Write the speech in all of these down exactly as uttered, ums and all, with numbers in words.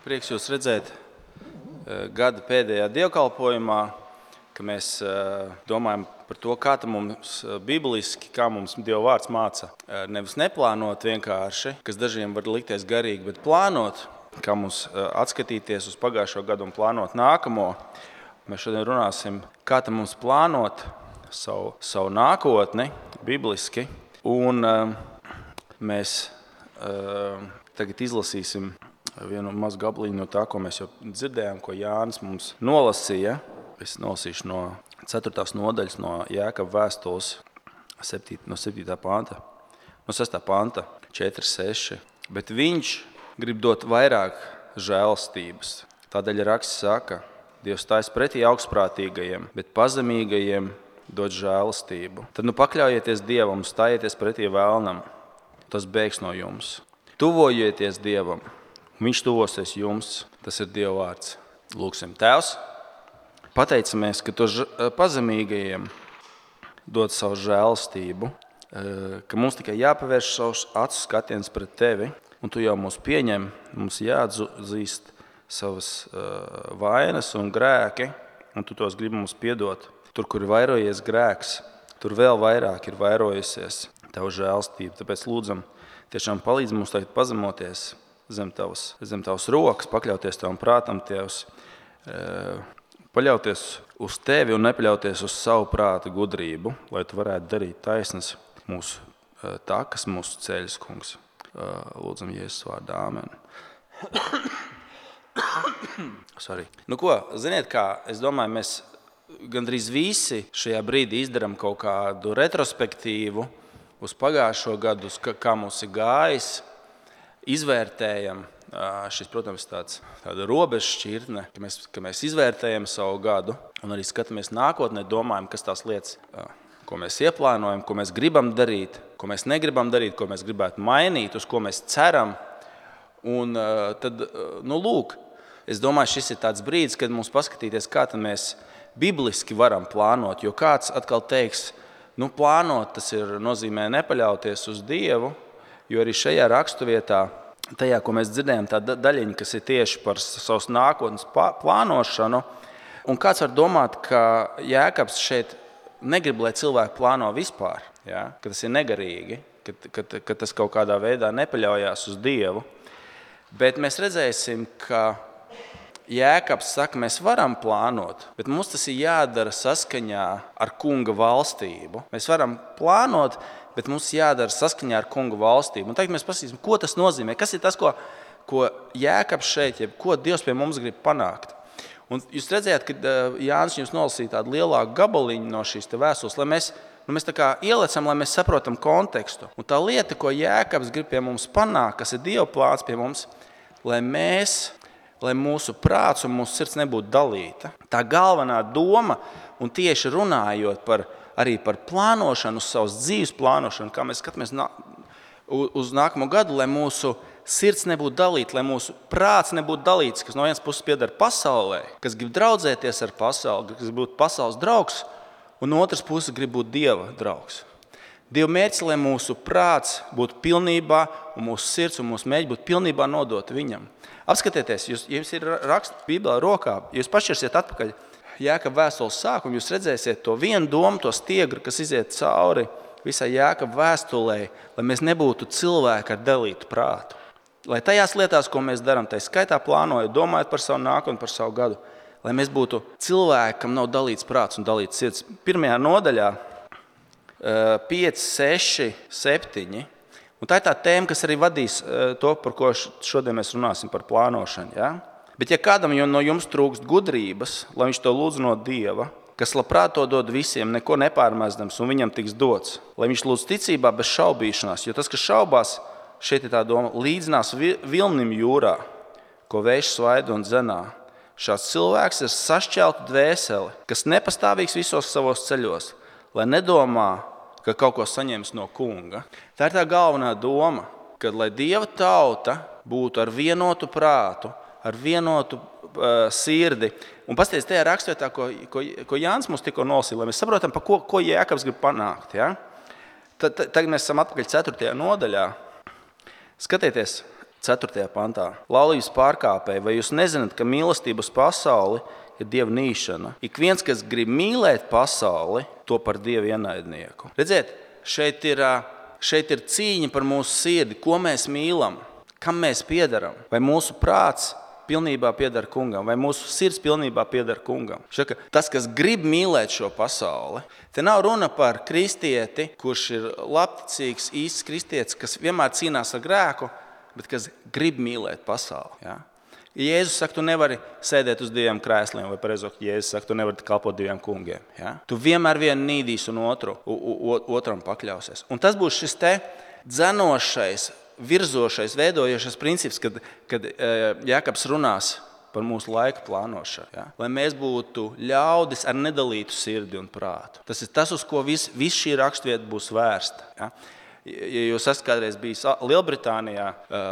Prieks jūs redzēt gada pēdējā dievkalpojumā, ka mēs domājam par to, kā tam mums bibliski, kā mums Dieva vārds māca. Nevis neplānot vienkārši, kas dažiem var likties garīgi, bet plānot, kā mums atskatīties uz pagājušo gadu un plānot nākamo. Mēs šodien runāsim, kā tam mums plānot savu, savu nākotni bibliski. Un mēs tagad izlasīsim vienu mazu gabaliņu no tā, ko mēs jau dzirdējām, ko Jānis mums nolasīja. Es nolasīšu no ceturtās nodaļas, no Jēkaba vēstules, no septītā panta, no sestā panta, četri seši. Bet viņš grib dot vairāk žēlastības. Tādēļ raksts saka, Dievs stājas pretī augstprātīgajiem, bet pazemīgajiem dod žēlastību. Tad nu pakļaujieties Dievam, stājieties pretī vēlnam, tas bēgs no jums. Tuvojieties Dievam, viņš tuvosies jums, tas ir Dieva vārds. Lūksim, Tēvs, pateicamies, ka tu pazemīgajiem dod savu žēlastību, ka mums tikai jāpavērš savus acu skatiens pret tevi, un tu jau mūs pieņem, mums jāatzīst savas vainas un grēki, un tu tos gribi mums piedot. Tur, kur ir vairojies grēks, tur vēl vairāk ir vairojusies tavu žēlastību. Tāpēc lūdzam, tiešām palīdz mums tagad pazemoties zem tavas, zem tavas rokas, pakļauties tavam prātam, Tevs, paļauties uz tevi un nepaļauties uz savu prāta gudrību, lai tu varētu darīt taisnas mūsu takas, mūsu ceļus, kungs. Lūdzam Jēzus vārdā, āmen. Sorry. Nu ko, ziniet kā, es domāju, mēs gandrīz visi šajā brīdī izdaram kaut kādu retrospektīvu uz pagājušo gadu, kā mums ir gājis, izvērtējam. Šis, protams, tāds, tāda robežšķirtne, ka mēs, ka mēs izvērtējam savu gadu un arī skatāmies nākotnē, domājam, kas tās lietas, ko mēs ieplānojam, ko mēs gribam darīt, ko mēs negribam darīt, ko mēs gribētu mainīt, uz ko mēs ceram. Un tad, nu lūk, es domāju, šis ir tāds brīdis, kad mums paskatīties, kā tad mēs bibliski varam plānot, jo kāds atkal teiks, nu plānot, tas ir nozīmē nepaļauties uz Dievu, jo arī šajā raksturvietā, tajā, ko mēs dzirdējam, tā daļiņa, kas ir tieši par savas nākotnes plānošanu, un kāds var domāt, ka Jēkabs šeit negrib, lai cilvēki plāno vispār, ja? Ka tas ir negarīgi, ka, ka, ka tas kaut kādā veidā nepaļaujās uz Dievu, bet mēs redzēsim, ka Jēkabs saka, mēs varam plānot, bet mums tas ir jādara saskaņā ar kunga valstību. Mēs varam plānot, bet mums jādara saskaņā ar kunga valstību. Un tagad mēs paskatīsim, ko tas nozīmē, kas ir tas, ko, ko Jēkabs šeit, jeb ko Dievs pie mums grib panākt. Un jūs redzējāt, ka Jānis jums nolasīja tādu lielāku gabaliņu no šīs te vēstules, lai mēs, nu mēs tā kā ielecam, lai mēs saprotam kontekstu. Un tā lieta, ko Jēkabs grib pie mums panākt, kas ir Dieva plāns pie mums, lai mēs, lai mūsu prāts un mūsu sirds nebūtu dalīta. Tā galvenā doma, un tieši runājot par arī par plānošanu, uz savas dzīves plānošanu, kā mēs skatāmies uz nākamo gadu, lai mūsu sirds nebūtu dalīta, lai mūsu prāts nebūtu dalīts, kas no vienas puses pieder pasaulē, kas grib draudzēties ar pasauli, kas grib būt pasaules draugs, un no otras puses grib būt Dieva draugs. Dieva mērķis, lai mūsu prāts būtu pilnībā, un mūsu sirds un mūsu mērķi būtu pilnībā nodot viņam. Apskatieties, jūs, jums ir raksts Bībelē rokā, jūs pašķirsiet atpakaļ Jēkaba vēstules sākumu, jūs redzēsiet to vienu domu, to stiegru, kas iziet cauri visai Jēkaba vēstulē, lai mēs nebūtu cilvēki ar dalītu prātu. Lai tajās lietās, ko mēs darām, tai skaitā plānojot, domājot par savu nākotni, par savu gadu, lai mēs būtu cilvēki, kam nav dalīts prāts un dalīts sirds. Pirmajā nodaļā pieci, seši, septiņi. Un tā ir tā tēma, kas arī vadīs to, par ko šodien mēs runāsim, par plānošanu. Ja? Bet ja kādam no jums trūkst gudrības, lai viņš to lūdz no Dieva, kas labprāt to dod visiem, neko nepārmēsdams, un viņam tiks dots, lai viņš lūdz ticībā bez šaubīšanās, jo tas, kas šaubās, šeit ir tā doma, līdzinās vilnim jūrā, ko vējš svaida un dzenā. Šāds cilvēks ir sašķelta dvēsele, kas nepastāvīgs visos savos ceļos, lai nedomā, ka kaut ko saņems no kunga. Tā ir tā galvenā doma, kad lai Dieva tauta būtu ar vienotu prātu, ar vienotu uh, sirdi. Un pasties tajā rakstvietā, ko, ko, ko Jānis mums tikko nolasīja, lai mēs saprotam, pa ko, ko Jēkabs grib panākt. Ja? Tad, tagad mēs esam atpakaļ ceturtajā nodaļā. Skatieties, ceturtajā pantā. Laulības pārkāpēji, vai jūs nezināt, ka mīlestības pasauli ir Dieva nīšana? Ik viens, kas grib mīlēt pasauli, to par Dieva ienaidnieku. Redziet, šeit ir, šeit ir cīņa par mūsu sirdi, ko mēs mīlam, kam mēs piederam. Vai mūsu prāts pilnībā pieder kungam, vai mūsu sirds pilnībā pieder kungam. Šaka, tas, kas grib mīlēt šo pasauli, te nav runa par kristieti, kurš ir labticīgs, īsts kristietis, kas vienmēr cīnās ar grēku, bet kas grib mīlēt pasauli. Ja? Jēzus saka, tu nevari sēdēt uz diviem krēsliem, vai pareizāk, Jēzus saka, tu nevari kalpot diviem kungiem. Ja? Tu vienmēr vienu nīdīs un otru, u, otram pakļausies. Un tas būs šis te dzenošais, virzošais, veidojošais princips, kad, kad Jākabs runās par mūsu laika plānošanu. Ja? Lai mēs būtu ļaudis ar nedalītu sirdi un prātu. Tas ir tas, uz ko viss vis šī rakstvieta būs vērsta. Ja? Ja jūs esat kādreiz bijis Lielbritānijā,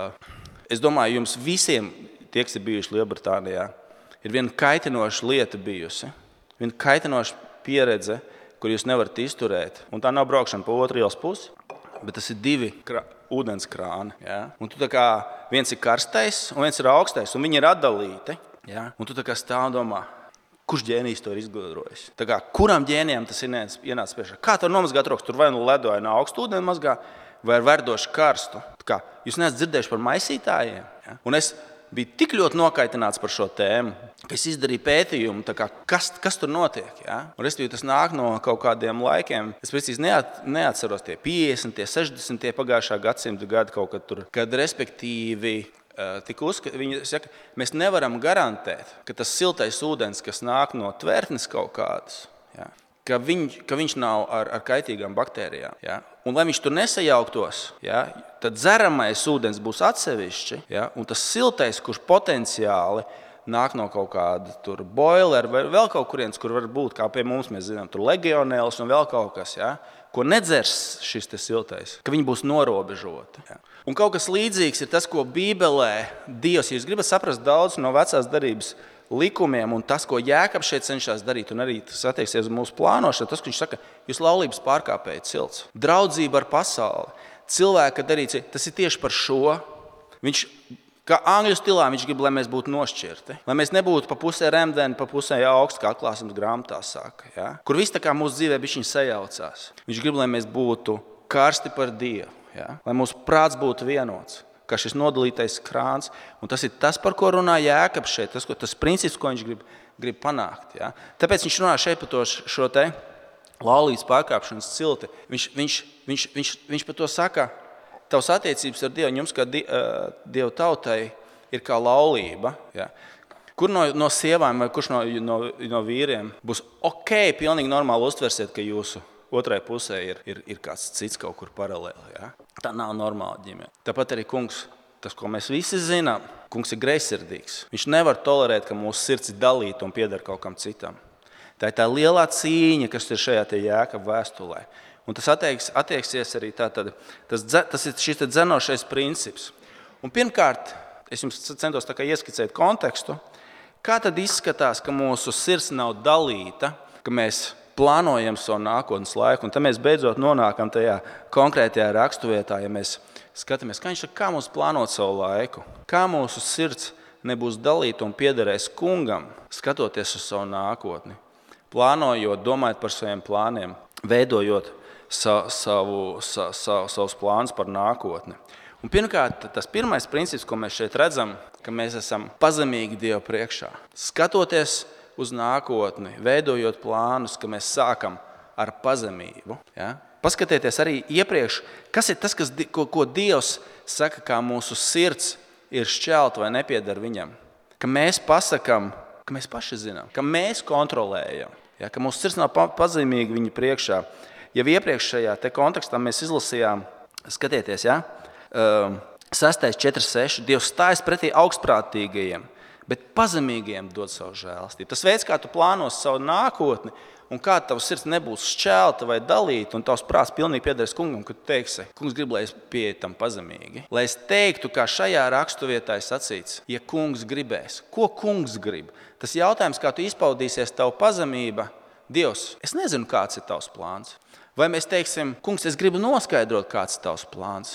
es domāju, jums visiem, tie, kas ir bijuši Lielbritānijā, ir viena kaitinoša lieta bijusi, viena kaitinoša pieredze, kur jūs nevarat izturēt. Un tā nav braukšana pa otru ielas pusi, bet tas ir divi krā, ūdens krāni. Ja? Un tu tā kā viens ir karstais un viens ir augstais, un viņi ir atdalīti. Ja? Un tu tā kā stāv un domā, kurš ģēnijs to ir izgudrojis? Tā kā, kuram ģēnijam tas ir ienācis priekšā? Kā tev nomazgāt rokas? Tur vai nu ledo, vai no augstu ūdeni mazgā, vai ar verdošu karstu. Tā kā, jūs neesat dzirdējuši par maisītājiem? Ja? Un es biju tik ļoti nokaitināts par šo tēmu, ka es izdarīju pētījumu, tā kā, kas, kas tur notiek. Ja? Un respektīvi, tas nāk no kaut kādiem laikiem. Es precīzi neat, neatceros tie piecdesmit, sešdesmit pagājušā gadsimta gadi kaut kad tur, kad respektīvi tika uzskat, viņi saka, mēs nevaram garantēt, ka tas siltais ūdens, kas nāk no tvertnes kaut kādas, ja? ka, viņ, ka viņš nav ar, ar kaitīgām baktērijām. Ja? Un lai viņš tur nesajauktos, ja? Tad dzeramais ūdens būs atsevišķi, ja? Un tas siltais, kurš potenciāli nāk no kaut kāda tur boiler vai vēl kaut kurienes, kur var būt, kā pie mums mēs zinām, tur legionēls un vēl kaut kas, ja? Ko nedzers šis te siltais, ka viņi būs norobežoti. Ja? Un kaut kas līdzīgs ir tas, ko Bībelē Dievs, ja jūs gribat saprast daudz no vecās darības likumiem un tas, ko Jākabs šeit cenšas darīt, un arī tas attieksies uz mūsu plānošanu, tas, ko viņš saka, jūs laulības pārkāpējat cilts. Draudzība ar pasauli, cilvēka darīts, tas ir tieši par šo. Viņš, kā angļu stilā, viņš grib, lai mēs būtu nošķirti, lai mēs nebūtu pa pusē remdeni, pa pusē augsts, kā atklāsmes grāmatā saka, ja? Kur viss tā kā mūsu dzīvē bišķiņ sajaucās. Viņš grib, lai mēs būtu karsti par Dievu, ja? Lai mūsu prāts būtu vienots. Kā šis nodalītais krāns, un tas ir tas, par ko runā Jākabs šeit, tas, ko, tas princips, ko viņš grib, grib panākt. Ja? Tāpēc viņš runā šeit par to, šo te laulības pārkāpšanas cilti. Viņš, viņš, viņš, viņš, viņš par to saka, tavs attiecības ar Dievu, jums kā die, uh, Dievu tautai ir kā laulība. Ja? Kur no, no sievām vai kurš no, no, no vīriem būs ok, pilnīgi normāli uztversiet, ka jūsu otrai pusē ir, ir, ir kāds cits kaut kur paralēli. Ja? Tā nav normāla ģimene. Tāpat arī kungs, tas, ko mēs visi zinām, kungs ir greizsirdīgs. Viņš nevar tolerēt, ka mūsu sirds ir dalīta un pieder kaut kam citam. Tā ir tā lielā cīņa, kas ir šajā te Jākaba vēstulē. Un tas attieks, attieksies arī tā, tad, tas, tas ir šis dzenošais princips. Un pirmkārt, es jums centos tā kā ieskicēt kontekstu, kā tad izskatās, ka mūsu sirds nav dalīta, ka mēs plānojam savu nākotnes laiku, un tad mēs beidzot nonākam tajā konkrētajā raksturvietā, ja mēs skatāmies, kā viņš saka, kā mums plānot savu laiku, kā mūsu sirds nebūs dalīta un piederēs kungam, skatoties uz savu nākotni, plānojot, domājot par saviem plāniem, veidojot sa, savu, sa, sa, savus plānus par nākotni. Un pirmkārt, tas pirmais princips, ko mēs šeit redzam, ka mēs esam pazemīgi Dievu priekšā, skatoties uz nākotni, veidojot plānus, ka mēs sākam ar pazemību. Ja? Paskatieties arī iepriekš, kas ir tas, kas, ko, ko Dievs saka, kā mūsu sirds ir šķelta vai nepiedar viņam. Ka mēs pasakam, ka mēs paši zinām, ka mēs kontrolējam, ja? Ka mūsu sirds nav pazemīgi viņa priekšā. Jau iepriekšējā te kontekstā mēs izlasījām, skatieties, ja? um, sestais četri seši, Dievs stājas pretī augstprātīgajiem, bet pazemīgiem dod savu žēlastību. Tas veids, kā tu plānos savu nākotni un kā tavs sirds nebūs šķelta vai dalīta un tavs prāts pilnīgi piederēs kungam, kad tu teiksi, kungs grib, lai es pieeju tam pazemīgi. Lai es teiktu, kā šajā raksturvietā ir sacīts, ja kungs gribēs. Ko kungs grib? Tas jautājums, kā tu izpaudīsies tavu pazemība, Dievs, es nezinu, kāds ir tavs plāns. Vai mēs teiksim, kungs, es gribu noskaidrot, kāds ir tavs plāns.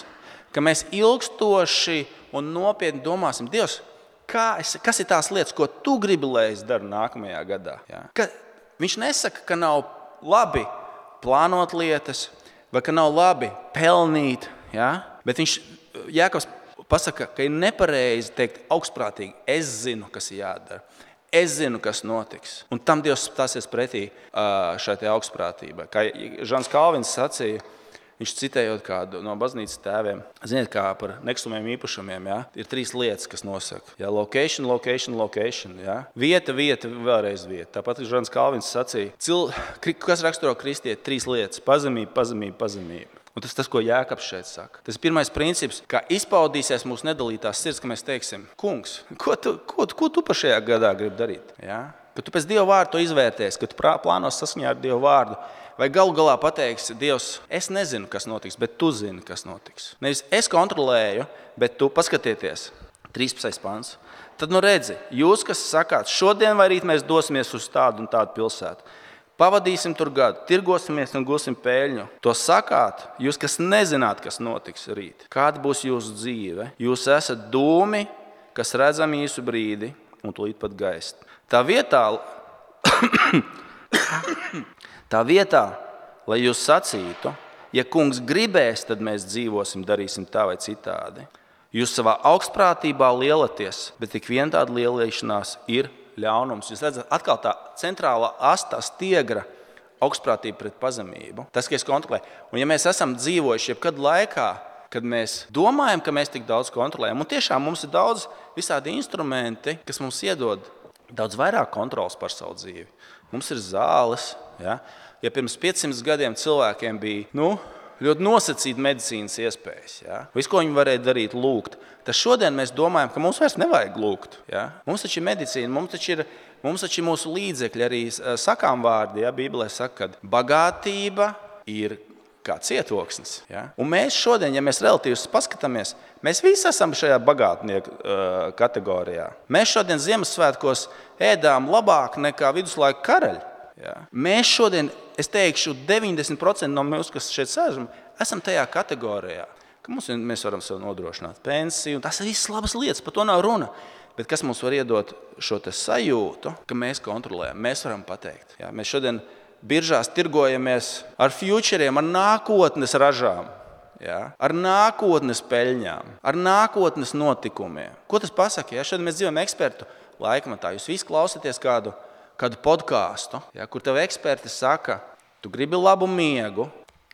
ka mēs ilgstoši un nopietni domāsim, Dievs, kā es, kas ir tās lietas, ko tu gribi, lai es daru nākamajā gadā. Ja? Ka viņš nesaka, ka nav labi plānot lietas, vai ka nav labi pelnīt, ja? Bet viņš, Jākabs pasaka, ka ir nepareizi teikt augstprātīgi, es zinu, kas ir jādara. Es zinu, kas notiks. Un tam Dievs stāsies pretī šai augstprātībai. Kā Žans Kalvins sacīja, viņš citējot kādu no baznīcas tēviem, ziniet, kā par nekustamiem īpašumiem, ja? Ir trīs lietas, kas nosaka. Ja? Location, location, location. Ja? Vieta, vieta, vēlreiz vieta. Tāpat Žans Kalvins sacīja, cil... kas raksturo kristieti, trīs lietas. Pazemība, pazemība, pazemība. Un tas ir tas, ko Jākabs šeit saka. Tas ir pirmais princips, kā izpaudīsies mūsu nedalītās sirds, ka mēs teiksim, kungs, ko tu, ko, ko tu pa šajā gadā gribi darīt? Ja? Ka tu pēc Dieva vārdu to izvērties, ka tu plānos saskaņā ar Dieva vārdu. Vai galu galā pateiksi, Dievs, es nezinu, kas notiks, bet tu zini, kas notiks. Nevis es kontrolēju, bet tu paskatieties. trīspadsmitais pants. Tad nu redzi, jūs, kas sakāt, šodien vai rīt mēs dosimies uz tādu un tādu pilsētu. Pavadīsim tur gadu, tirgosimies un gūsim peļņu. To sakāt, jūs, kas nezināt, kas notiks rīt. Kāda būs jūsu dzīve? Jūs esat dūmi, kas redzami īsu brīdi un tūlīt pat gaist. Tā vietā, tā vietā, lai jūs sacītu, ja kungs gribēs, tad mēs dzīvosim, darīsim tā vai citādi. Jūs savā augstprātībā lielaties, bet tik vien tāda lieliešanās ir ļaunums. Jūs redzat, atkal tā centrālā astā stiegra augstprātība pret pazemību. Tas, ka es kontrolēju. Un ja mēs esam dzīvojuši jebkad laikā, kad mēs domājam, ka mēs tik daudz kontrolējam, un tiešām mums ir daudz visādi instrumenti, kas mums iedod daudz vairāk kontrols par savu dzīvi. Mums ir zāles. Ja, ja pirms piecsimt gadiem cilvēkiem bija nu, ļoti nosacīta medicīnas iespējas, ja, visu, ko viņi varēja darīt, lūgt, tad šodien mēs domājam, ka mums vairs nevajag lūgt. Ja. Mums taču ir medicīna, mums taču ir, mums taču ir mūsu līdzekļi, arī sakām vārdi, ja, Bībelē saka, ka bagātība ir kā cietoksnis. Ja. Un mēs šodien, ja mēs relatīvi paskatāmies, mēs visi esam šajā bagātnieku uh, kategorijā. Mēs šodien Ziemassvētkos ēdām labāk nekā viduslaiku karaļi. Ja. Mēs šodien, es teikšu, deviņdesmit procenti no mums, kas šeit sēžam, esam tajā kategorijā. Ka mums, mēs varam sev nodrošināt pensiju, un tas ir visas labas lietas, par to nav runa. Bet kas mums var iedot šo te sajūtu, ka mēs kontrolējam, mēs varam pateikt. Ja. Mēs šodien biržās tirgojamies ar futuriem, ar nākotnes ražām, ja. Ar nākotnes peļņām, ar nākotnes notikumiem. Ko tas pasaka? Ja? Šodien mēs dzīvojam ekspertu laikmatā. Jūs visi klausāties kādu kādu podkāstu, ja, kur tev eksperti saka, tu gribi labu miegu,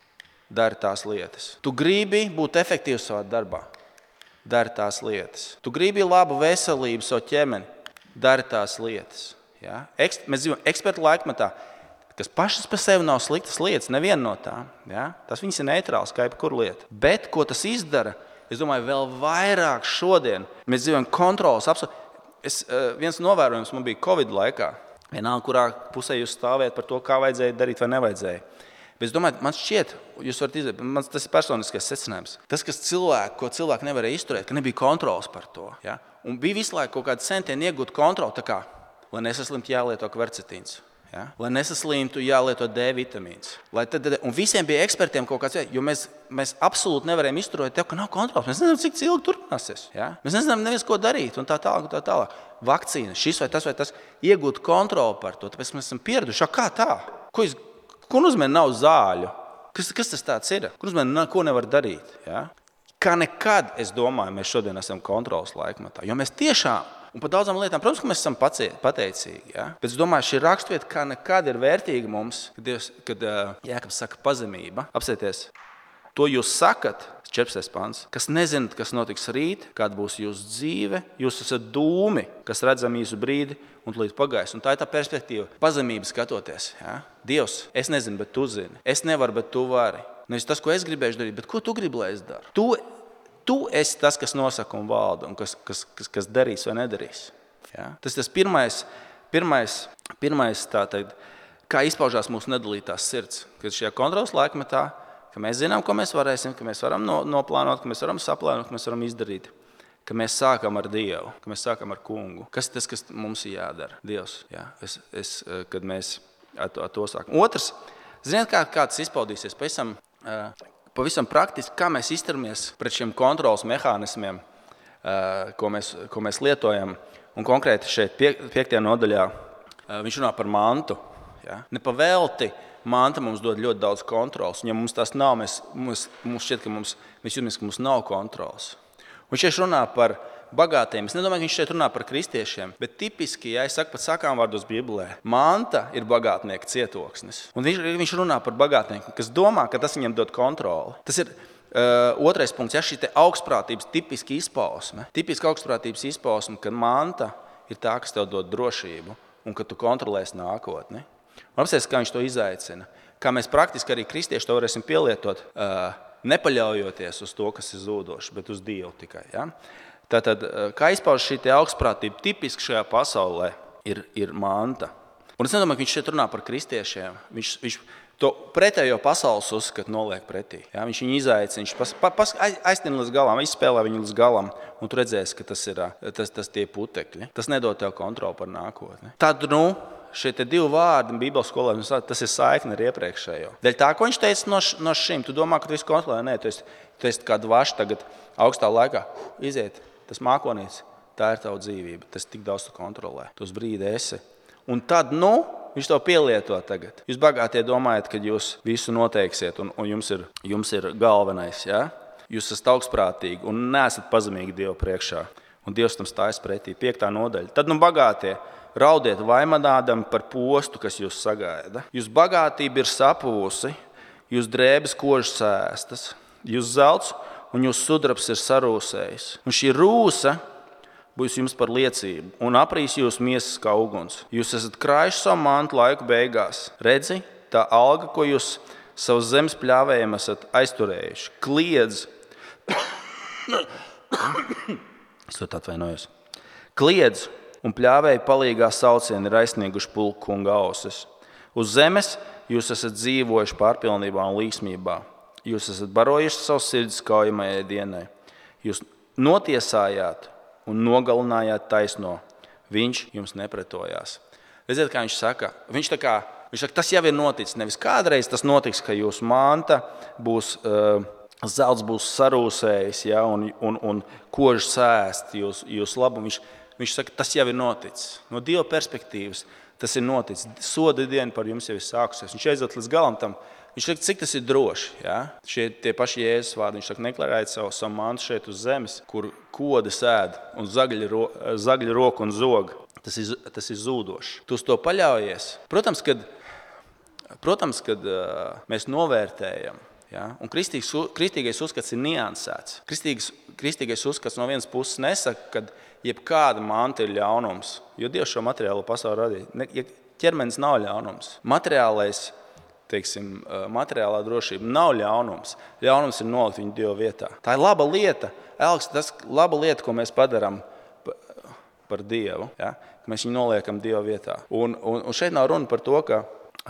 dari tās lietas. Tu gribi būt efektīvs savā darbā, dari tās lietas. Tu gribi labu veselību savu ķemeni, dari tās lietas. Ja. Eks, mēs dzīvojam ekspertu laikmetā, kas pašas par sevi nav sliktas lietas, neviena no tām. Ja. Tas viņas ir neitrāls, kā jebkur lieta. Bet, ko tas izdara, es domāju, vēl vairāk šodien. Mēs dzīvojam kontrolas. Es, viens novērojums man bija Covid laikā. Vienalga, kurā pusē jūs stāvēt par to, kā vajadzēja darīt vai nevajadzēja. Bet es domāju, man šķiet, jūs varat izdarīt, man tas ir personiskais secinājums. Tas, kas cilvēku, ko cilvēki nevarēja izturēt, ka nebija kontrols par to. Ja? Un bija visu laiku kaut kāda centieni iegūt kontroli, tā kā, lai nesaslimtu jālieto kvercetīns. Ja? Lai nesaslimtu jālieto D vitamīns. Lai tad, un visiem bija ekspertiem kaut kāds, jo mēs, mēs absolūti nevarējām izturēt tev, ka nav kontrols. Mēs nezinām, cik ilgi turpināsies. Ja? Mēs nezinām neviens, ko darīt un tā tālāk, un tā tālāk. Vakcīna, šis vai tas vai tas, iegūt kontroli par to, tāpēc mēs esam pieraduši. Kā tā? Ko, jūs, ko nozīmē nav zāļu? Kas, kas tas tāds ir? Ko nozīmē, ko nevar darīt? Ja? Kā nekad, es domāju, mēs šodien esam kontrolas laikmatā, jo mēs tiešām, un par daudzām lietām, protams, ka mēs esam pateicīgi, ja? Bet es domāju, šī rakstvieta kā nekad ir vērtīga mums, kad, Dievs, kad Jākabs saka pazemība. Apsieties, to jūs sakat, četrpadsmitais pants, kas nezināt, kas notiks rīt, kāda būs jūsu dzīve, jūs esat dūmi, kas redzam īsu brīdi un tūlīt pagais. Un tā ir tā perspektīva, pazemība skatoties. Ja? Dievs, es nezinu, bet tu zini. Es nevaru, bet tu vari. Nevis tas, ko es gribēšu darīt, bet ko tu gribi, lai es daru. Tu, tu esi tas, kas nosaka un valda un kas, kas, kas, kas darīs vai nedarīs. Ja? Tas ir tas pirmais, pirmais, pirmais tā teikt, kā izpaužās mūsu nedalītās sirds, kad šajā kontrolas laikmetā, ka mēs zinām, ko mēs varēsim, ka mēs varam noplānot, ka mēs varam saplānot, ka mēs varam izdarīt, ka mēs sākam ar Dievu, ka mēs sākam ar Kungu. Kas ir tas, kas mums ir jādara? Dievs, jā, es, es, kad mēs ar to, ar to sākam. Otrs, ziniet, kā, kā tas izpaudīsies? Pavisam, pavisam praktiski, kā mēs izturamies pret šiem kontrolas mehānismiem, ko mēs, ko mēs lietojam. Un konkrēti šeit pie, piektajā nodaļā viņš runā par mantu. Ja? Nepavēlti manta mums dod ļoti daudz kontrolas. Ja mums tas nav, mēs, mums, mums šķiet, ka mums, mēs jūtamies, ka mums nav kontrolas. Un šeit runā par bagātiem. Es nedomāju, ka viņš šeit runā par kristiešiem, bet tipiski, ja es saku pat sakām vārdos Bībelē, manta ir bagātnieka cietoksnis. Un viņš, viņš runā par bagātnieku, kas domā, ka tas viņam dod kontroli. Tas ir uh, otrais punkts, ja šī te augstprātības tipiski izpausme. Tipiski augstprātības izpausme, ka manta ir tā, kas tev dod drošību un ka tu kontrolēsi nākotni. Un apsies, kā viņš to izaicina. Kā mēs praktiski arī kristieši to varēsim pielietot, uh, nepaļaujoties uz to, kas ir zūdošs, bet uz Dievu tikai. Ja? Tātad, kā izpauž šī augstprātība, tipiski šajā pasaulē ir, ir manta. Un es nedomāju, ka viņš šeit runā par kristiešiem. Viņš, viņš to pretējo pasaules uzskatu noliek pretī. Ja? Viņš viņu izaicina, viņš pas, pas, aiztina līdz galam, izspēlē viņu līdz galam, un tu redzēsi, ka tas ir tas, tas tie putekļi. Tas nedod tev kontroli par nākotni. Tad, nu, šie divi vārdi Bībeles skolā, tas ir saikne ar iepriekšējo. Dēļ tā, ko viņš teica no, no šim, tu domā, ka tu visu kontrolē? Nē, tu esi, tu esi kā dvaši tagad augstā laikā. Iziet, tas mākonīts, tā ir tava dzīvība. Tas tik daudz tu kontrolē. Tu uz brīdi esi. Un tad, nu, viņš to pielieto tagad. Jūs bagātie domājat, ka jūs visu noteiksiet un, un jums, ir, jums ir galvenais. Ja? Jūs esat augstprātīgi un neesat pazemīgi Dievu priekšā. Un Dievs tam stājas pretī. Piektā nodaļa. Tad, nu, bagātie, raudiet vaimanādam par postu, kas jūs sagaida. Jūs bagātība ir sapuvusi, jūs drēbes kožas sēstas, jūs zelts un jūs sudrabs ir sarūsējis. Un šī rūsa būs jums par liecību un aprīs jūs miesas kā uguns. Jūs esat krājuši savu mantu laiku beigās. Redzi, tā alga, ko jūs savus zemes pļāvējiem esat aizturējuši, kliedz. Es to atvainojos. Kliedz. Un pļāvēji palīgā saucieni ir aizsnieguši pulku kunga ausis. Uz zemes jūs esat dzīvojuši pārpilnībā un līksmībā. Jūs esat barojuši savus sirdis kaujamajai dienai. Jūs notiesājāt un nogalinājāt taisno. Viņš jums nepretojās. Redziet, kā viņš saka? Viņš, tā kā, viņš saka, tas jau ir noticis. Nevis kādreiz tas notiks, ka jūsu manta būs, uh, zelts būs sarūsējis, ja, un, un, un koža sēst jūs, jūs labu. Viņš, Viņš saka, tas jau ir noticis. No Dieva perspektīvas tas ir noticis. Soda diena par jums jau ir sākusies. Viņš aiziet līdz galam tam. Viņš saka, cik tas ir droši. Ja? Šie tie paši Jēzus vārdi. Viņš saka, neklarējiet savu, savu mantu šeit uz zemes, kur kodi sēd un zagļi, ro, zagļi roku un zog. Tas ir, tas ir zūdoši. Tu uz to paļaujies. Protams, kad, protams, kad uh, mēs novērtējam, ja? Un kristīgs, kristīgais uzskats ir niansēts. Kristīgais, kristīgais uzskats no vienas puses nesaka, ka jebkāda manta ir ļaunums, jo Dievs šo materiālo pasauli radīja. Ja ķermenis nav ļaunums. Materiālais, teiksim, materiālā drošība nav ļaunums. Ļaunums ir nolikt viņu Dieva vietā. Tā ir laba lieta. Elks, tas ir laba lieta, ko mēs padarām par Dievu. Ja? Mēs viņu noliekam Dieva vietā. Un, un, un šeit nav runa par to, ka,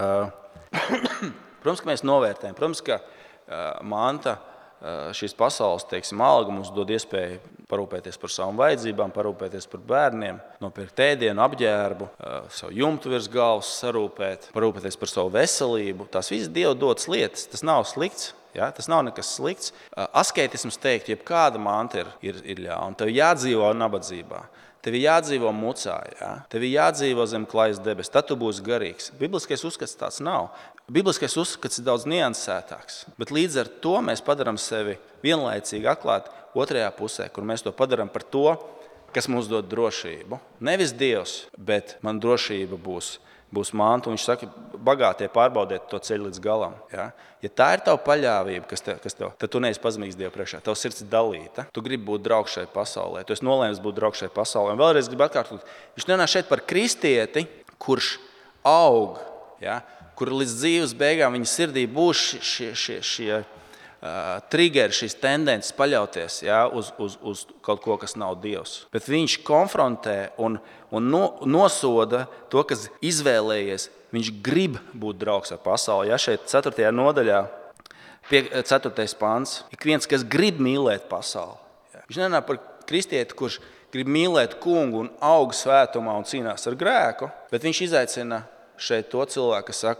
uh, protams, ka mēs novērtējam. Protams, ka uh, manta šīs pasaules, teiksim, alga mums dod iespēju parūpēties par savām vajadzībām, parūpēties par bērniem, nopirkt ēdienu, apģērbu, savu jumtu virs galvas sarūpēt, parūpēties par savu veselību. Tās visas Dieva dotas lietas, tas nav slikts, ja? Tas nav nekas slikts. Asketisms teikt, jebkāda manta ir, ir, ir ļauna. Tev jādzīvo nabadzībā. Tev ir jādzīvo mucā, ja? Tev ir jādzīvo zem klajas debes, tad tu būsi garīgs. Bibliskais uzskats tāds nav. Bibliskais uzskats ir daudz niansētāks, bet līdz ar to mēs padarām sevi vienlaicīgi atklāt otrajā pusē, kur mēs to padarām par to, kas mums dod drošību. Nevis Dievs, bet man drošība būs, būs manta. Viņš saka, bagātie pārbaudiet to ceļu līdz galam. Ja, ja tā ir tava paļāvība, kas tev, kas tev, tad tu neesi pazemīgs Dievu priekšā. Tava sirds ir dalīta. Tu gribi būt draugs šai pasaulē. Tu esi nolēmis būt draugs šai pasaulē. Un vēlreiz gribu atkārtot. Viņš nerunā šeit par kristieti, kurš aug, ja, kur līdz dzīves beigām viņa sirdī būs šie, šie, šie uh, triggeri, šīs tendences paļauties, ja, uz, uz, uz kaut ko, kas nav Dievs. Bet viņš konfrontē un, un no, nosoda to, kas izvēlējies. Viņš grib būt draugs ar pasauli. Ja, šeit ceturtajā nodaļā, ceturtais pants, ik viens, kas grib mīlēt pasauli. Ja. Viņš nerunā par kristieti, kurš grib mīlēt kungu un aug svētumā un cīnās ar grēku, bet viņš izaicina šeit to cilvēku, kas saka,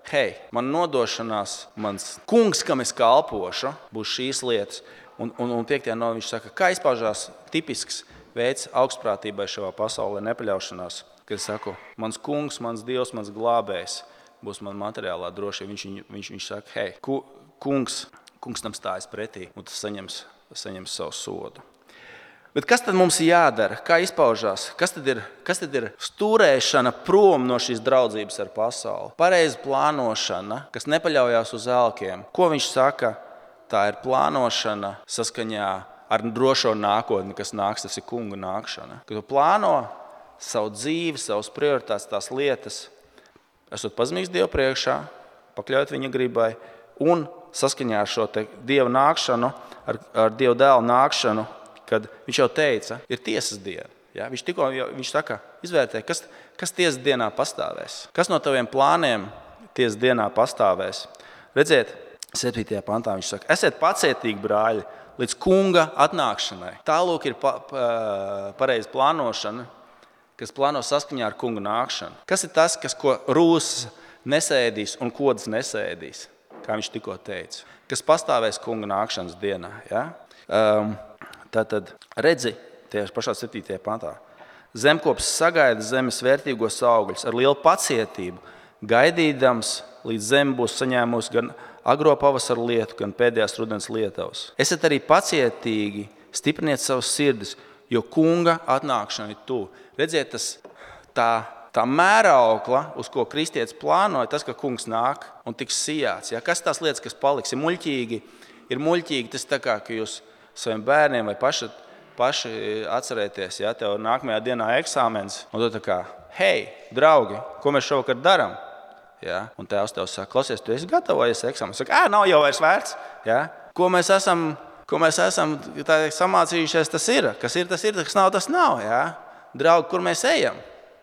hei, man nodošanās, mans kungs, kam es kalpošu, būs šīs lietas. Un, un, un piektajā nodaļā viņš saka, kā izpaužās tipisks veids augstprātībai šajā pasaulē, nepaļaušanās. Kad es saku, mans kungs, mans dievs, mans glābējs būs man materiālā droši. Viņš, viņš, viņš saka, hei, ku, kungs, kungs tam stājas pretī un tas saņems, saņems savu sodu. Bet kas tad mums jādara? Kā izpaužās? Kas tad ir, kas tad ir stūrēšana prom no šīs draudzības ar pasauli? Pareiza plānošana, kas nepaļaujās uz elkiem. Ko viņš saka? Tā ir plānošana saskaņā ar drošo nākotni, kas nāks, tas ir kunga nākšana. Kad tu plāno savu dzīvi, savus prioritātes, tās lietas, esot pazemīgs Dievu priekšā, pakļaut viņa gribai un saskaņā ar šo te Dieva nākšanu, ar, ar Dieva dēla nākšanu, kad viņš jau teica, ir tiesas diena. Ja? Viņš tikko viņš saka, izvērtē, kas, kas tiesas dienā pastāvēs. Kas no taviem plāniem tiesas dienā pastāvēs. Redziet, septītajā pantā viņš saka, esiet pacietīgi, brāļi, līdz kunga atnākšanai. Tālūk ir pa, pa, pareiza plānošana, kas plāno saskaņā ar kunga nākšanu. Kas ir tas, kas ko rūsas nesēdīs un kodas nesēdīs, kā viņš tikko teica, kas pastāvēs kunga nākšanas dienā. Ja? Um, tātad redzi, tieši pašā septītajā pantā, zemkops sagaida zemes vērtīgos augļus ar lielu pacietību, gaidīdams, līdz zeme būs saņēmusi gan agro pavasaru lietu, gan pēdējās rudens lietavas. Esiet arī pacietīgi, stipriniet savas sirdis, jo kunga atnākšana ir tuvu. Redziet, tas, tā, tā mēraukla, uz ko kristietis plānoja, tas, ka kungs nāk un tiks sijāts. Ja? Kas tās lietas, kas paliks, ir muļķīgi, ir muļķīgi tas tā kā, ka jūs saviem bērniem vai paši, paši atcerēties, ja tev nākamajā dienā eksāmens, un tu tā kā, hei, draugi, ko mēs šovakar darām? Ja? Un tēvs tev saka, klausies, tu esi gatavojies eksāmenu. Saka, ā, nav jau vairs vērts. Ja? Ko mēs esam, ko mēs esam tā, samācījušies, tas ir. Kas ir, tas ir, kas nav, tas nav. Ja? Draugi, kur mēs ejam?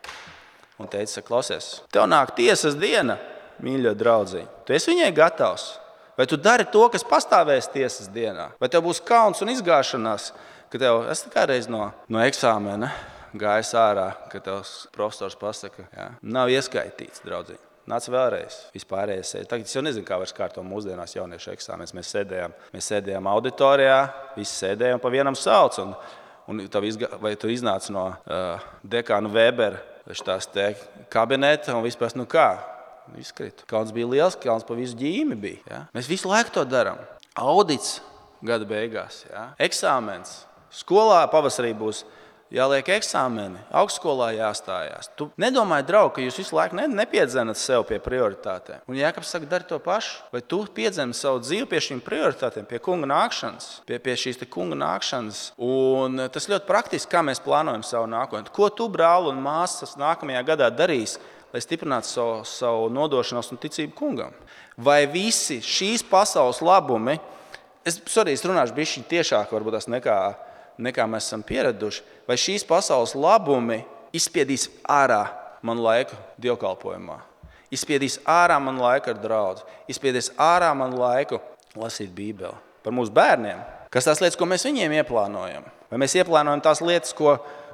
Un teica, saka, klausies, tev nāk tiesas diena, mīļo draudziņ. Tu esi viņai gatavs. Vai tu dari to, kas pastāvēs tiesas dienā? Vai tev būs kauns un izgāšanās, ka tev, es tā kā reiz no, no eksāmena gājis ārā, ka tev profesors pasaka, ja? Nav ieskaitīts, draudziņ. Nāc vēlreiz, vispārējais sēd. Tagad es jau nezinu, kā vairs kārto mūsdienās jauniešu eksāmens. Mēs sēdējām, mēs sēdējām auditorijā, visi sēdējām pa vienam sauc. Un, un izga, vai tu iznāc no uh, dekāna Webera štās te kabineta un vispār, nu kā? Izkrita. Kauns bija liels, kauns pa visu ģīmi bija. Ja? Mēs visu laiku to darām. Audits gada beigās. Ja? Eksāmens. Skolā pavasarī būs jāliek eksāmeni, augstskolā jāstājās. Tu nedomāji, draugi, ka jūs visu laiku ne, nepiedzenat sev pie prioritātēm. Un Jākabs saka, dari to pašu. Vai tu piedzeni savu dzīvi pie šīm prioritātēm, pie kunga nākšanas, pie, pie šīs te kunga nākšanas. Un tas ļoti praktiski, kā mēs plānojam savu nākotni. Ko tu, brāli un māsas, nākamajā gadā darīs, lai stiprinātu savu, savu nodošanos un ticību kungam? Vai visi šīs pasaules labumi, es, sorry, es runāšu bišķi tiešāk, varbūt tas nekā, nekā mēs esam pieraduši, vai šīs pasaules labumi izspiedīs ārā man laiku dievkalpojumā, izspiedīs ārā man laiku ar draudzi, izspiedīs ārā man laiku lasīt Bībeli par mūsu bērniem. Kas tās lietas, ko mēs viņiem ieplānojam? Vai mēs ieplānojam tās lietas, ko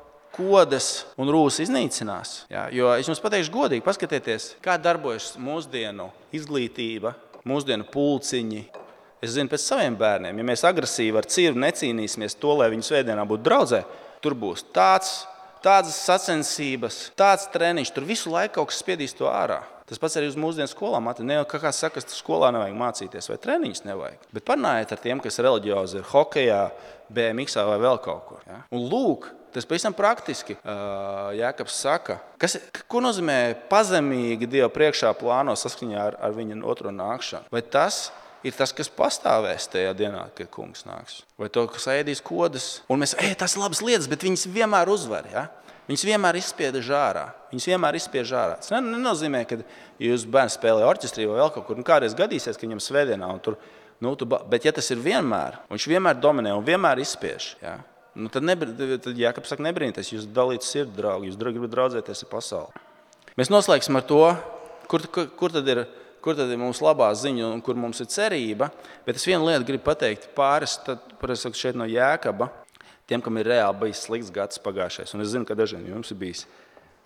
kodas un rūs iznīcinās? Jā, jo es jums pateikšu godīgi, paskatieties, kā darbojas mūsdienu izglītība, mūsdienu pulciņi. Es zinu pēc saviem bērniem, ja mēs agresīvi ar cirvi necīnīsimies to, lai viņu svētdienā būtu draudzē, tur būs tāds, tādas sacensības, tāds treniņš, tur visu laiku kaut kas spiedīs to ārā. Tas pats arī uz mūsdienu skolām. Ne jau kā kāds saka, ka skolā nevajag mācīties vai treniņus nevajag. Bet parunājiet ar tiem, kas reliģiozi ir hokejā, B M X vai vēl kaut kur. Ja? Un lūk, tas pavisam praktiski Jākabs saka, kas, ko nozīmē pazemīgi Dieva priekšā plāno saskaņā ar, ar viņa otro nākšanu. Vai tas ir tas, kas pastāvēs tajā dienā, kad kungs nāks? Vai to, kas ēdīs kodas? Un mēs, ej, tas ir labas lietas, bet viņas vienmēr uzvar, ja? Viņas vienmēr izspieda žārā. Viņas vienmēr izspieda žārā. Tas nenozīmē, ka jūs bērns spēlē orķestrī vai vēl kaut kur, un kādreiz gadīsies, ka viņam svētdienā, un tur, nu, tu, bet ja tas ir vienmēr, un viņš vienmēr dominē un vienmēr izspiež, ja? Nu, tad, nebr, tad Jākabs saka, nebrīnīties, jūs dalītu sirdi, draugi, jūs gribat draudzēties ar pasauli. Mēs noslēgsim ar to, kur, kur, kur, tad ir, kur tad ir mums labā ziņa un kur mums ir cerība, bet es vienu lietu gribu pateikt pāris, tad, parasti šeit no Jākaba, tiem, kam ir reāli bijis slikts gads pagājušais, un es zinu, ka dažiem jums ir bijis.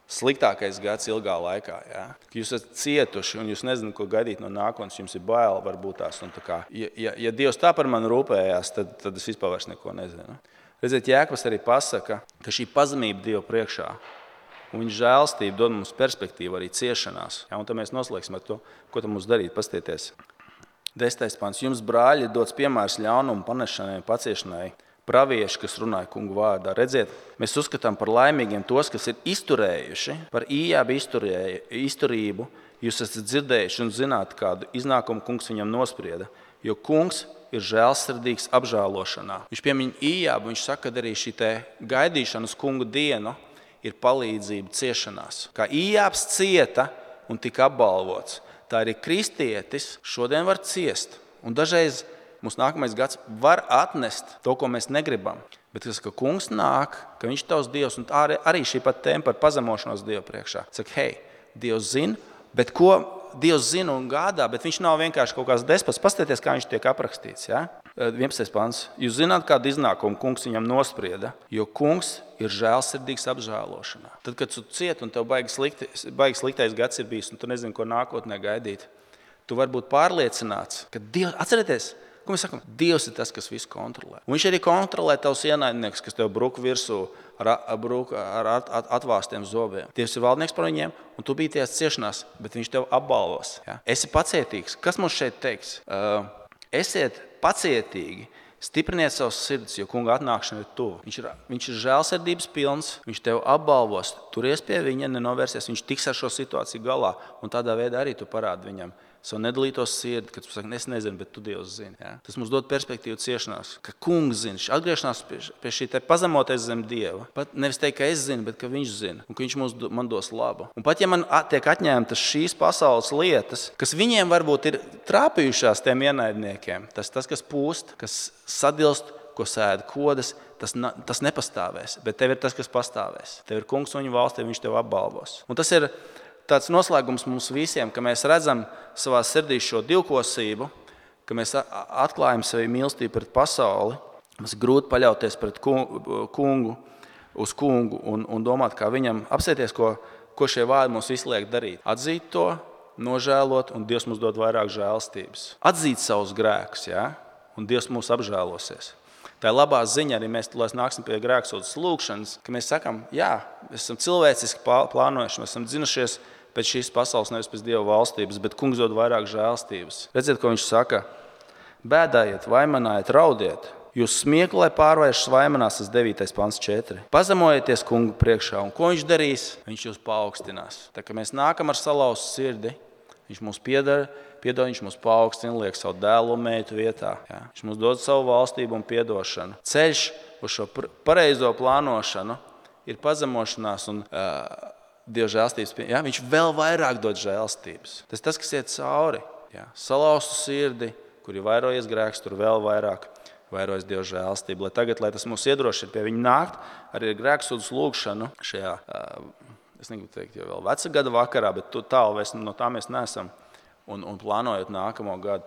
sliktākais gads ilgā laikā. Ja? Jūs esat cietuši un jūs nezināt, ko gaidīt no nākotnes, jums ir bail varbūt tās. Un tā kā, ja, ja, ja Dievs tā par mani rūpējās, tad, tad es vispār vairs neko nezinu. Redziet, Jēkabs arī pasaka, ka šī pazemība Dievu priekšā un viņa žēlstība dod mums perspektīvu arī ciešanās. Ja? Un tad mēs noslēgsim ar to, ko tam mums darīt. Pastieties. Desmitais pants. Jums, brāļi, ir dots piemērs ļaunumu panešanai un paciešanai. Pravieši, kas runāja kungu vārdā. Redziet, mēs uzskatām par laimīgiem tos, kas ir izturējuši, par Ījābu izturību. Jūs esat dzirdējuši un zināt, kādu iznākumu kungs viņam nosprieda. Jo kungs ir žēlsirdīgs apžēlošanā. Viņš piemin Ījābu, viņš saka, ka arī šī gaidīšana uz kungu dienu ir palīdzība ciešanās. Kā Ījābs cieta un tika apbalvots, tā arī kristietis šodien var ciest. Un dažreiz mums nākamais gads var atnest to, ko mēs negribam. Bet tas, ka kungs nāk, ka viņš ir tavs Dievs, un arī, arī šī pat tēma par pazemošanos Dievu priekšā. Saka, hei, Dievs zina, bet ko Dievs zina un gādā, bet viņš nav vienkārši kaut kāds despots. Pastieties, kā viņš tiek aprakstīts. Ja? vienpadsmitais pants. Jūs zināt, kādu iznākumu kungs viņam nosprieda, jo kungs ir žēlsirdīgs apžēlošanā. Tad, kad tu ciet un tev baigi, slikti, baigi sliktais gads ir bijis, un tu nezini, ko nākotnē gaidīt, tu vari būt pārliecināts, ka Dievs, atcerieties, ko mēs sakam? Dievs ir tas, kas visu kontrolē. Un viņš arī kontrolē tavs ienaidnieks, kas tev bruk virsū ar, bruk ar at, at, atvāstiem zobiem. Dievs ir valdnieks par viņiem, un tu biji tajās ciešanās, bet viņš tev apbalvos. Ja? Esi pacietīgs. Kas mums šeit teiks? Uh, esiet pacietīgi, stipriniet savus sirdis, jo kunga atnākšana ir tuva. Viņš ir, viņš ir žēlsirdības pilns, viņš tev apbalvos, turies pie viņa, nenovērsies, viņš tiks ar šo situāciju galā, un tādā veidā arī tu parādi viņam savu nedalītos sirdi, kad tu saki, es nezinu, bet tu Dievs zini. Ja? Tas mums dod perspektīvu ciešanās, ka kungs zina. Atgriešanās pie, pie šī te pazemoties zem Dieva. Pat nevis teikt, ka es zinu, bet ka viņš zina un ka viņš mums, man dos labu. Un pat ja man tiek atņemtas šīs pasaules lietas, kas viņiem varbūt ir trāpījušās tiem ienaidniekiem, tas, tas kas pūst, kas sadilst, ko sēda kodas, tas, tas nepastāvēs. Bet tev ir tas, kas pastāvēs. Tev ir kungs un viņa valstī, viņš tev apbalvos. Un tas ir tāds noslēgums mums visiem, ka mēs redzam savā sirdī šo divkosību, ka mēs atklājam sevi mīlestību pret pasauli. Mums ir grūti paļauties pret kungu, uz kungu un, un domāt, kā viņam apsēties, ko, ko šie vārdi mums visu liek darīt. Atzīt to, nožēlot, un Dievs mums dod vairāk žēlstības. Atzīt savus grēkus, ja? Un Dievs mūs apžēlosies. Tā ir labā ziņa, arī mēs tulēs nāksim pie grēksūdzes lūgšanas, ka mēs sakam, jā, mēs esam cilvēciski plānojuši, mēs esam dzinušies pēc šīs pasaules, nevis pēc Dieva valstības, bet kungs dod vairāk žēlstības. Redziet, ko viņš saka? Bēdājiet, vaimanājiet, raudiet. Jūs smieklē pārvēršas vaimanās, tas devītais pants četri. Pazemojieties kungu priekšā, un ko viņš darīs? Viņš jūs paaugstinās. Tā kā mēs nākam ar salauzu sirdi, viņš mūs piedara, piedod, viņš mūs paaugstina, liek savu dēlu un meitu vietā. Jā. Viņš mums dod savu valstību un piedošanu. Ceļš uz šo pareizo plānošanu ir pazemošanās un uh, Dieva žēlstības. Jā, viņš vēl vairāk dod žēlstības. Tas tas, kas iet cauri. Jā. Salauztu sirdi, kur ir vairojies grēks, tur vēl vairāk vairojas Dieva žēlstība. Lai tagad, lai tas mūs iedrošina pie viņa nākt, arī ar grēksūdzes lūgšanu šajā, uh, es negribu teikt, jau vēl veca gada vakarā, bet tālu no tā mēs neesam. Un, un plānojot nākamo gadu.